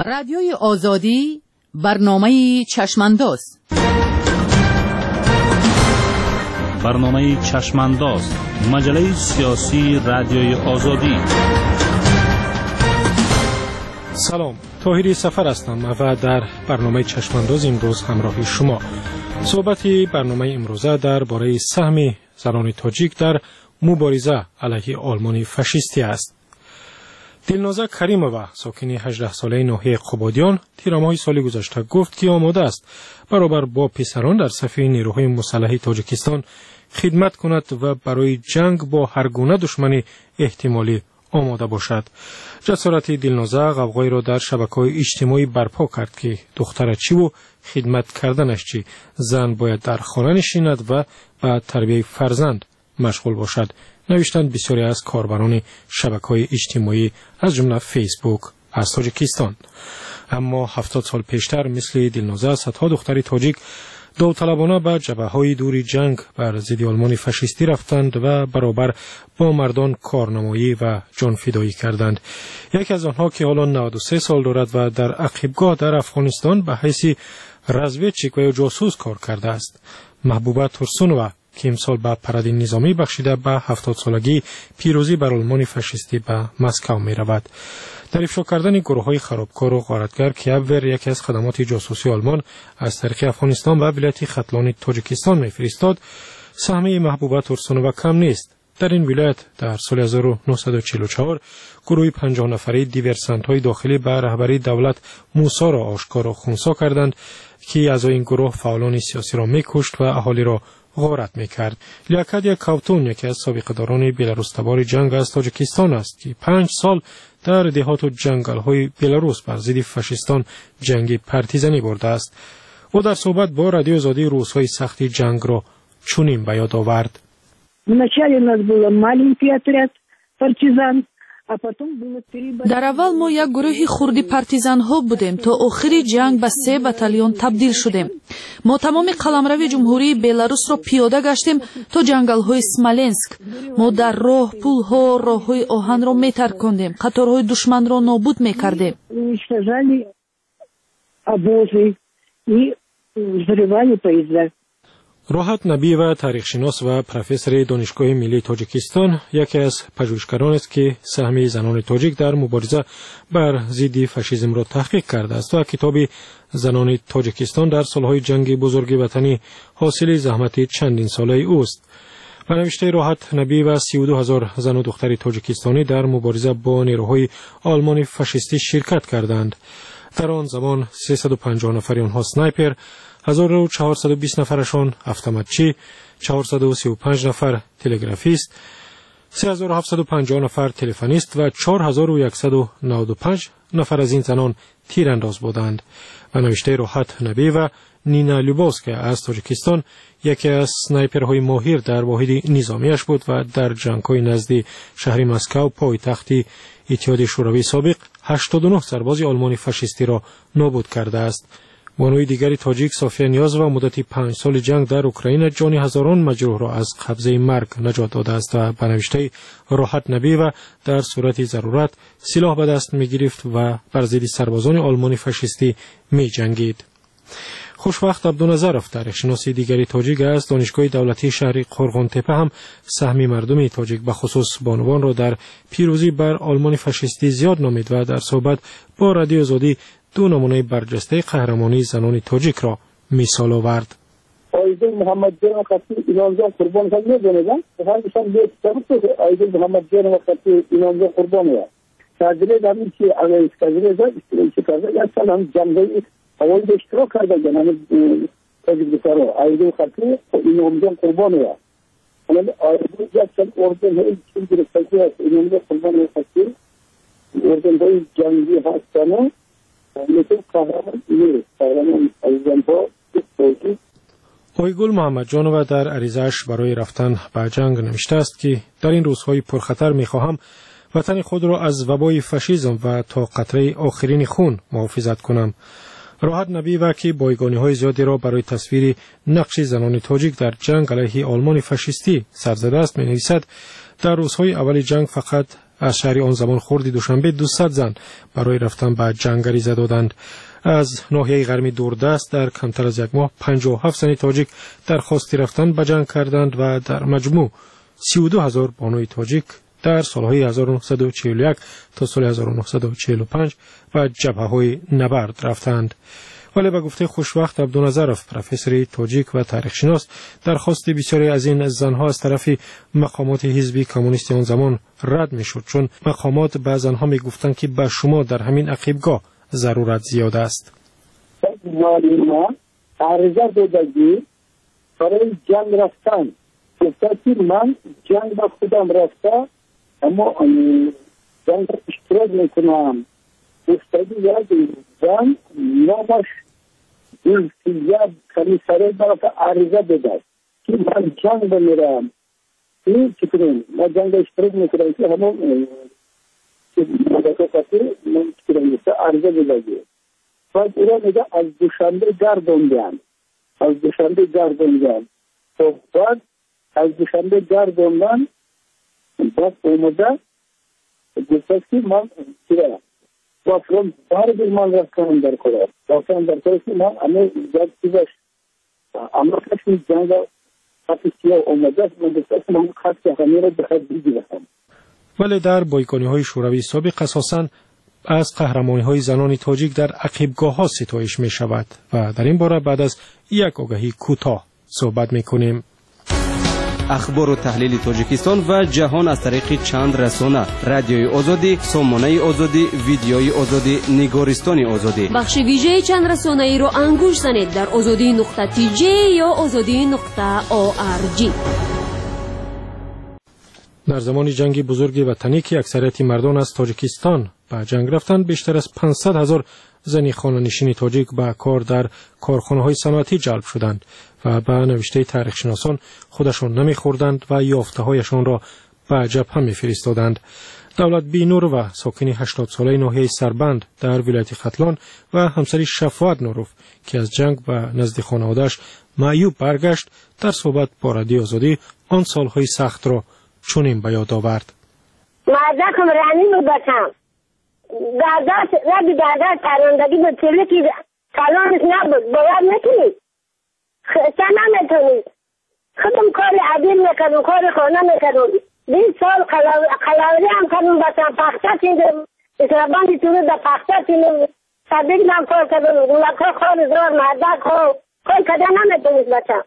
رادیوی آزادی برنامه چشمانداز. برنامه چشمانداز، مجله سیاسی رادیوی آزادی. سلام، طاهری سفر هستم و در برنامه چشمانداز امروز همراه شما. صحبتی برنامه امروزه درباره سهم زنان تاجیک در مبارزه علیه آلمان فاشیستی است. دلنازه کریمووا، ساکن 18 ساله ناحیه قبادیان، تیرماه سال گذشته گفت که آماده است برابر با پسران در صف نیروهای مسلح تاجیکستان خدمت کند و برای جنگ با هر گونه دشمن احتمالی آماده باشد. جسارت دلنازه غوغایی را در شبکه‌های اجتماعی برپا کرد که دختر چی و خدمت کردنش چی، زن باید در خانه نشیند و به تربیت فرزند مشغول باشد، نوشتند بسیاری از کاربران شبکه‌های اجتماعی از جمله فیسبوک از تاجیکستان. اما 70 سال پیشتر مثل دلنازه صدها دختر تاجیک داوطلبانه به جبهه‌های دور جنگ بر ضد آلمان فاشیستی رفتند و برابر با مردان کارنمایی و جان فدایی کردند. یکی از آنها که حالا 93 سال دارد و در عقبگاه در افغانستان به حیث رزویچیک و جاسوس کار کرده است، محبوبه ترسونووا، که امسال به پرده نظامی بخشیده به 70 سالگی پیروزی بر آلمان فاشیستی به مسکو می رود. در افشا کردن گروه‌های خرابکار و غارتگر که ابور یکی از خدمات جاسوسی آلمان از طریق افغانستان و ولایت ختلان تاجیکستان می‌فرستاد، سهم محبوبه ترسونووا کم نیست. در این ولایت در سال 1944 گروهی 50 نفره دیورسانت‌های داخلی به رهبری دولت موسی را آشکار و خنثی کردند که اعضای این گروه فعالان سیاسی را می‌کشت و اهالی را غارت می‌کرد. لیاکادیا کاوتون یکی از سابقه‌داران بلاروس تبار جنگ از تاجیکستان است که 5 سال در دهات و جنگل‌های بلاروس بر ضد فاشیستان جنگ پرتیزنی برده است. او در صحبت با رادیو آزادی روزهای سختی جنگ را چنین به یاد آورد. در اول ما یک گروه خردی پارتیزان ها بودیم تا آخر جنگ به 3 بتالیون تبدیل شدیم. ما تمام قلمرو جمهوری بلاروس را پیاده گشتیم تا جنگل های اسمالنسک. ما در راه پول ها، راه های آهن را میترکاندیم، قطارهای دشمن را نابود میکردیم. راحت نبیووا، تاریخشناس و پروفسور دانشگاه ملی تاجیکستان، یکی از پژوهشگران است که سهم زنان تاجیک در مبارزه بر ضد فاشیسم را تحقیق کرده است و کتاب زنان تاجیکستان در سالهای جنگ بزرگ وطنی حاصل زحمت چندین ساله اوست. به نوشته راحت نبیووا 32,000 زن و دختر تاجیکستانی در مبارزه با نیروهای آلمان فاشیستی شرکت کردند. در آن زمان 350 نفر آنها سنایپر، 1420 نفرشان اتوماتچی، 435 نفر تلگرافیست، 3750 نفر تلفنیست و 4195 نفر از این زنان تیرانداز بودند. و نوشته راحت نبیووا، نینا لوباسکا از تاجیکستان یکی از سنایپرهای ماهر در واحد نظامیش بود و در جنگ‌های نزد شهر مسکو پایتخت اتحاد شوروی سابق 89 سرباز آلمان فاشیستی را نابود کرده است. بانوی دیگری تاجیک صافیه نیازووا مدت 5 سال جنگ در اوکراین جان هزاران مجروح را از قبضه مرگ نجات داده است و به نوشته راحت نبیووا در صورت ضرورت سلاح به دست می گرفت و بر ضد سربازان آلمان فاشیستی می جنگید. خوشوقت عبدالنظرов، تاریخشناس دیگری تاجیک از دانشگاه دولتی شهر قرغانتپه، هم سهم مردم تاجیک به خصوص بانوان را در پیروزی بر آلمان فاشیستی زیاد نامید و در صحبت با رادیو آزادی 2 نمونه برجسته قهرمانی زنان تاجیک را مثال آورد. آیدل محمد جان خطی ایرانجان قربان شد می‌دونید، همشان یک طرف آیدل محمد جان خطی ایرانجان قربانه. تاجره داریم که اگر تاجره داشت چه کرده یا سلام جنگی اول اشتراک کرده جناب تاجیک بسیار آیدل خطی ایرانجان قربانه. ولی آیدل جان اردن هیچ چیزی گرفتگی ایرانجان قربانه خطی اردن های جنگی هستند. آیگل محمد جانووا در عریضه‌اش برای رفتن به جنگ نوشته است که در این روزهای پرخطر می‌خواهم وطن خود را از وبای فاشیسم و تا قطره آخرین خون محافظت کنم. راحت نبیووا که بایگانی‌های زیادی را برای تصویر نقش زنان تاجیک در جنگ علیه آلمان فاشیستی سر زده است می‌نویسد در روزهای اول جنگ فقط از شهر آن زمان خرد دوشنبه 200 زن برای رفتن به جنگ غریزه دادند. از ناحیه غربی دوردست در کمتر از یک ماه 57 زن تاجیک درخواست رفتن به جنگ کردند و در مجموع 32,000 بانوی تاجیک در سالهای 1941 تا سال 1945 و جبهه‌های نبرد رفتند. ولی به گفته خوشوقت عبدالنظرов پروفسور تاجیک و تاریخ شناس، درخواست بسیاری از این زنها از طرف مقامات حزبی کمونیست آن زمان رد میشد، چون مقامات به زنها میگفتند که به شما در همین عقیبگاه ضرورت زیاد است. ما عرضه دادگی برای جنگ رفتن گفته من جنگ با خودم رفته اما جنگ اشتراک میکنم. گفتگی یک زن نامش دلسیاب کمیساره برای عرضه داده که من جنگ بمیرم. این چی کنیم؟ ما جنگ اشتراک میکنم که همون مدکاتی من چی کنیم؟ عرضه داده. بعد ایرا میگه از دوشنبه گردوندن. خب بعد از دوشنبه گردوندن بعد اومده گفته که من چیرا وافرم بار من رفتم در کار. که من همه جد چیزش اما کسی جنگ خطی اومده من گفته که من خطی همی را بخواد بگیرم. ولی در بایگانی‌های شوروی سابق اساساً از قهرمانی‌های زنان تاجیک در عقیبگاه‌ها ستایش می‌شود و در این باره بعد از یک آگهی کوتاه صحبت می‌کنیم. اخبار و تحلیل تاجیکستان و جهان از طریق چند رسانه: رادیوی آزادی، سامانه آزادی، ویدیوی آزادی، نگارستان آزادی. بخش ویژه چند رسانه ای رو انگوش زنید در azadi.tj یا azadi.org. در زمان جنگ بزرگ وطنی که اکثریت مردان از تاجیکستان به جنگ رفتند، بیشتر از 500,000 زنی خانه‌نشین تاجیک به کار در کارخانه‌های صنعتی جلب شدند و به نوشته تاریخ شناسان خودشان نمی‌خوردند و یافته‌هایشان را به جبهه می‌فرستادند. دولت بینور و ساکن 80 ساله ناحیه سربند در ولایت ختلان و همسری شفاعت نوروف که از جنگ به نزد خانواده‌اش معیوب برگشت، در صحبت با رادیو آزادی آن سال‌های سخت را چنین به یاد آورد. مردکم رانی بودم. داداش پرندگی به طوری که کلانش نبود باید میکنید خیلی نمیتونید خودم کار عدیل میکنم کار خانه میکنم 20 سال قلاوری هم کنم بسن پخته چیزم اسرابانی طوری در پخته چیزم صدیق نم کار کردم گلکا خال زور مردک کار کده نمیتونید بچم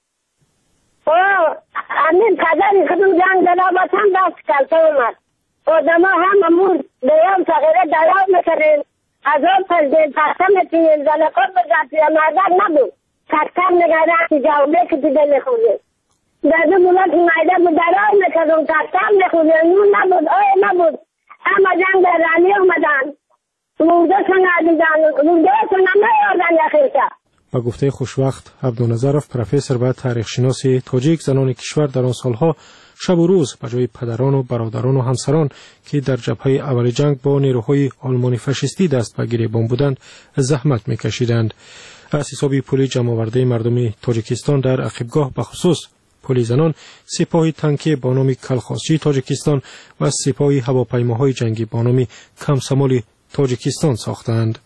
امین کدری خودم جنگ دلا بسن دست کلتا اومد آدم ها هم امور بیان تغییره دلاو میکنیم از آن پرده پخته میتونیم زنکات بزرگی مردک نبود تکتر نگره که جاوبه که دیده میخونیم در دو مولت مایده بود دلاو میکنیم تکتر میخونیم نون نبود نبود اما جنگ در رانی اومدن مرده شن عزیزان مرده شن نمیاردن یخیرشا. با گفته خوشوقت عبدالنظرov پروفسور و تاریخ شناس تاجیک، زنان کشور در آن سالها شب و روز به جای پدران و برادران و همسران که در جبهه اول جنگ با نیروهای آلمانی فاشیستی دست به گریبان بودند زحمت می‌کشیدند. از حساب پول جمع‌آورده مردم تاجیکستان در عقیبگاه به خصوص پول زنان، سپاه تانکی با نام کلخاسچی تاجیکستان و سپاه هواپیماهای جنگی با نام کمسمال تاجیکستان ساختند.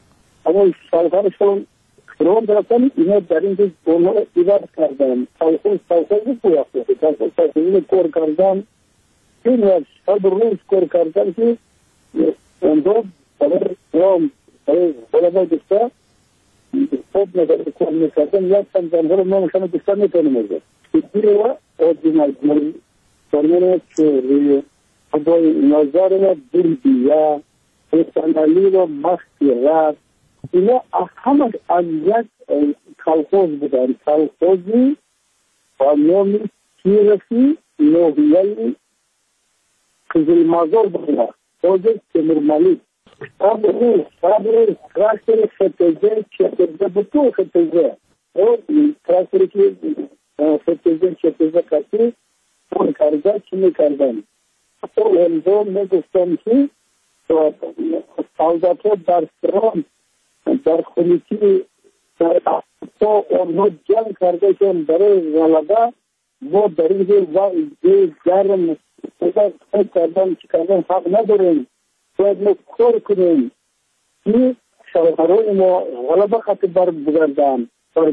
روم درستانی اینا در این جز بونا ایوار کردن سالخوز پویافته کور کردن این وقت شب روز کور کردن که اندو برای روم برای دستا خوب نظر کور میکردن یک سن زنها رو نامشان دستا میتونیم ایره و اوردینال فرمانه چوری بای نظر و دلبیا پسنالی و مختی رد اینا همه از یک کلخوز بودن. کلخوزی با نام تیرسی نوحیه قزلمازور بودن خوز تیمورملی صبر تراکتر خطزه بطور خطزه تراکتر که خطزه کسی اون کرده چی میکردن تو هنزون میگفتن که سالداتو در سران در خونیکی در تو اونها جنگ کرده که برای غلبه و در این گرم خود کردن چی کردن حق نداریم، باید ما کار کنیم که شوهرای ما غلبه خطی بر بگردن.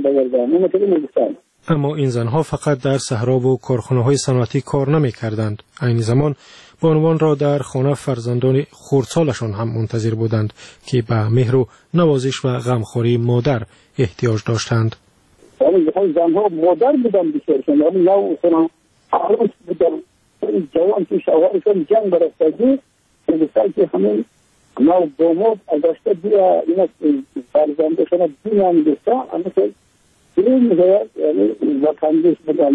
اما این زنها فقط در صحرا و کارخانه‌های صنعتی کار نمی‌کردند. عین زمان بانوان را در خانه فرزندان خردسالشان هم منتظر بودند که به مهر و نوازش و غمخوری مادر احتیاج داشتند. زنها مادر بودند بسیارشان، یعنی نو خونه عروس بودند. جوان که شوهرشان جنگ برفتگی بسیار که همین نو داماد ازشته بیا اینا فرزندشان بینام دسته اما که بلین میگوید یعنی وطندش بودن.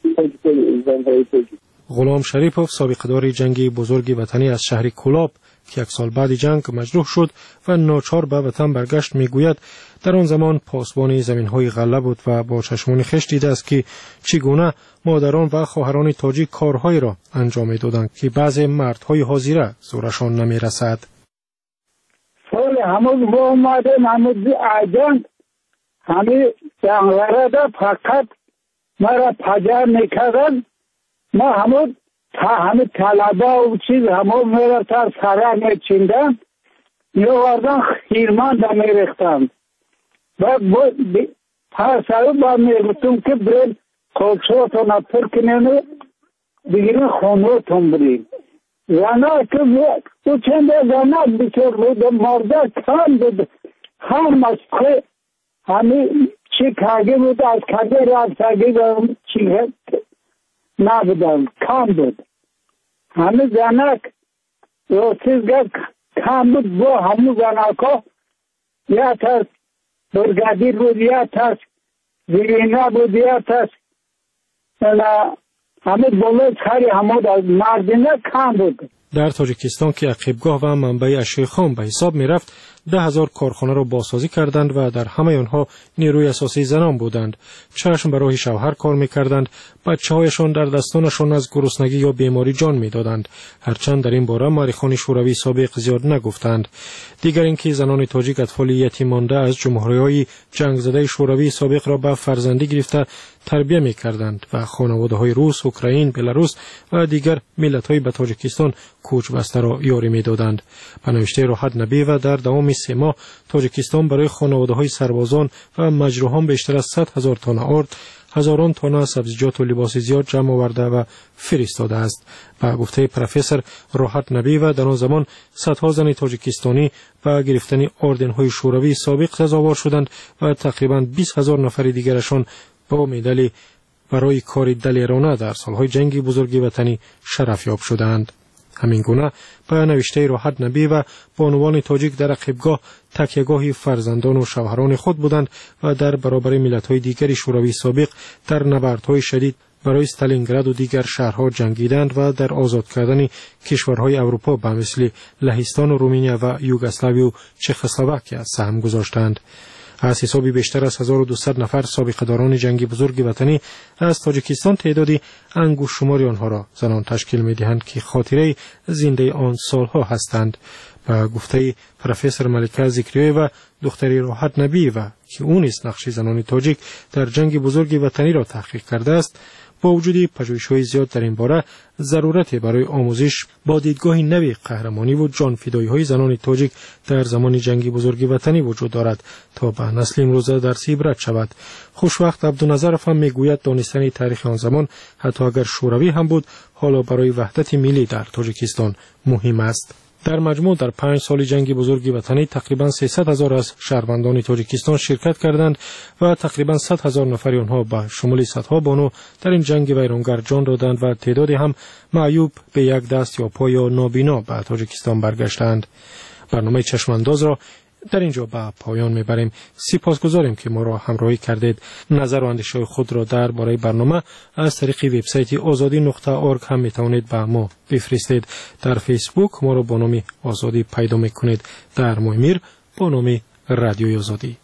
غلام شریپوف سابقه‌دار جنگ بزرگ وطنی از شهر کولاب که یک سال بعد جنگ مجروح شد و ناچار به وطن برگشت میگوید در آن زمان پاسبان زمین‌های غله بود و با چشمان خویش دیده است که چگونه مادران و خواهران تاجیک کارهایی را انجام می‌دادند که بعضی مردهای حاضره زورشان نمی‌رسد. سال همون با اومدن همون آجان همین جنگلره دا فقط مرا پجر میکردن. ما همون طلبه و چیز همون میرا تا سره میچیندن میوردن خیرمان دا میرختن و هر سره با میگفتم که برین کلچوتو نپر کنیم بگیرین خونوتون برین. زنها که تو چنده زنها بسیار بود مرده کم بود هم از که همین چی کاغی بود از کاغی را کاغی چی نبودن کم بود. همین زنها روسیزگاه کم بود با همون زنها یا تاست برگادیر بود یا تاست زیرینا بود یا تاست همین بولد خری همون مردینه کم بود. در تاجیکستان که عقیبگاه و منبع اشیاء خام به حساب می رفت 10,000 کارخانه را بازسازی کردند و در همه آنها نیروی اساسی زنان بودند. چشم برای شوهر کار می کردند، بچه‌هایشان در دستانشان از گرسنگی یا بیماری جان می دادند. هرچند در این باره مورخان شوروی سابق زیاد نگفتند. دیگر اینکه زنان تاجیک اطفال یتیم مانده از جمهوری‌های جنگ زده شوروی سابق را به فرزندی گرفته تربیت می کردند و خانواده‌های روس، اوکراین، بلاروس و دیگر ملت‌های به تاجیکستان کوچ بسته را یاری می دادند. به نوشته راحت نبی و در دوام 3 ماه تاجیکستان برای خانواده‌های سربازان و مجروحان بیشتر از 100,000 تن آرد، هزاران تن سبزیجات و لباس زیاد جمع آورده و فرستاده است. به گفته پروفسور راحت نبی و در آن زمان صدها زن تاجیکستانی و گرفتن اردن‌های شوروی سابق سزاوار شدند و تقریباً 20,000 نفر دیگرشان با مدال برای کار دلیرانه در سالهای جنگ بزرگ وطنی شرف یاب شدند. همین گونه به نوشته راحت نبی و بانوان تاجیک در عقیبگاه تکیهگاه فرزندان و شوهران خود بودند و در برابر ملت‌های دیگر شوروی سابق در نبردهای شدید برای استالینگراد و دیگر شهرها جنگیدند و در آزاد کردن کشورهای اروپا به مثل لهستان و رومانیا و یوگسلاوی و چخسلواکیه سهم گذاشتند. از حسابی بیشتر از 1200 نفر سابقه‌داران جنگ بزرگ وطنی از تاجیکستان تعدادی انگوش شماری آنها را زنان تشکیل می‌دهند که خاطره زنده آن سالها هستند. به گفته پروفسور ملکه ذکریه و دختری راحت نبی و که او نیز نقش زنان تاجیک در جنگ بزرگ وطنی را تحقیق کرده است، با وجود پژوهش‌های زیاد در این باره ضرورت برای آموزش با دیدگاه نوی قهرمانی و جانفدایی‌های زنان تاجیک در زمان جنگ بزرگ وطنی وجود دارد تا به نسل امروزه درسی عبرت شود. خوشوقت عبدالنظرف هم میگوید دانستن تاریخ آن زمان حتی اگر شوروی هم بود حالا برای وحدت ملی در تاجیکستان مهم است. در مجموع در 5 سال جنگ بزرگ وطنی تقریباً 300,000 از شهروندان تاجیکستان شرکت کردند و تقریباً 100,000 نفر آنها به شمول صدها بانو در این جنگ ویرانگر جان دادند و تعدادی هم معیوب به یک دست یا پا یا نابینا به تاجیکستان برگشتند. برنامه چشمانداز را در اینجا به پایان میبریم. سپاسگزاریم که ما را همراهی کردید. نظر و اندیشه خود را درباره برنامه از طریق وبسایت azadi.org هم میتوانید به ما بفرستید. در فیسبوک ما را با نام آزادی پیدا میکنید. در مویمیر با نام رادیوی آزادی.